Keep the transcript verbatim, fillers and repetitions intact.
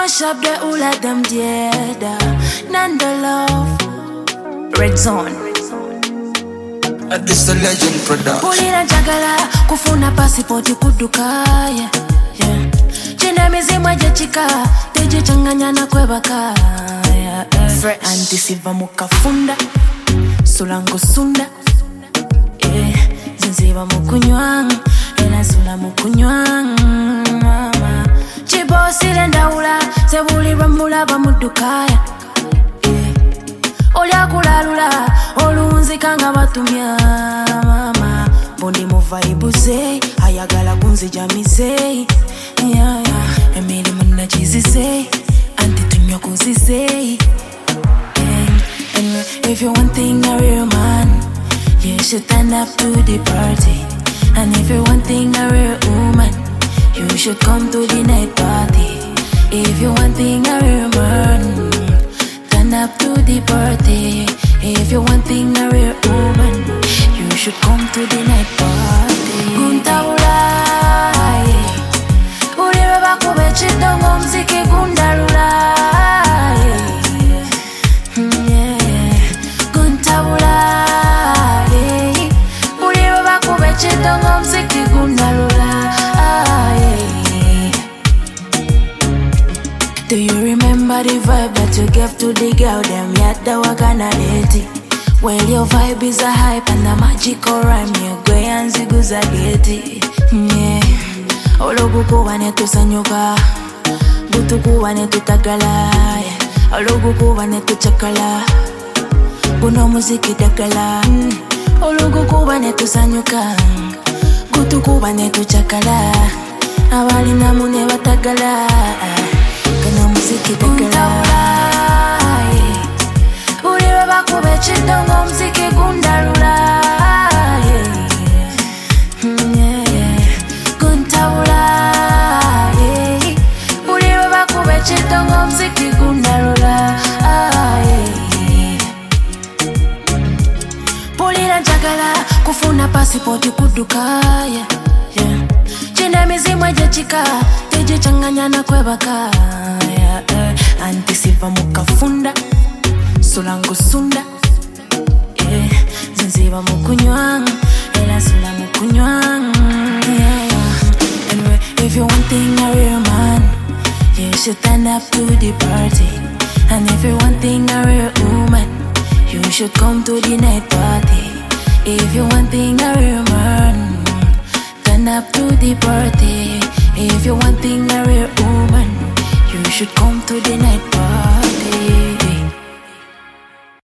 mash up the whole of them together. None the love. Red Zone. At this the legend production. Pulira jagala kufuna passport kudukaya. Yeah. China mizima jachika teje changanya na kwebaka. Yeah. Fresh antisiva mukafunda sulango sunda. Yeah. Zinziva mukunywang ena sula mukunywang mama. Chibosi lendaula sebuli bamula bamudukaya. Olya kulalula olunzika nga batumya mama. Bondi mu vibe ze ayagala kunzijamize. Yeah, yeah. Emilimu nachizize anti tunywa kuzize. Anyway, if you want thing a real man, you should turn up to the party. And if you want thing a real woman, you should come to the night party. If you want thing a real man, turn up to the party. If you want thing a real woman, you should come to the night party. Guntabulai Uribe bakube chidongo mziki gundalulai. Guntabulai Uribe bakube chidongo mziki gundalulai. Do you remember the vibe that you gave to the girl? Them yada wakana leti. Well, your vibe is a hype and a magical rhyme. You go and ziguza geti. Yeah. Ologuku wane tusanyuka, butuku wane tutagala. Ologuku wane tuchakala, buno muziki dagala. Ologuku wane tusanyuka, butuku wane tuchakala. Abali namune batagala. Kana muziki dagala. Uribe bakube chidongo mziki gundalula. Guntabula Uribe bakube chidongo mziki gundalula. Pulira njagala kufuna passport kudukaya. China mizima jachika teje changanya na kwebaka. Antisiva mukafunda sulango sunda. Yeah. Zinziva mukunywang ela sula mukunywang. Yeah. Anyway, if you want thing a real man, you should turn up to the party. And if you want thing a real woman, you should come to the night party. If you want thing a real man, turn up to the party. If you want thing a real woman, you should come to the night party.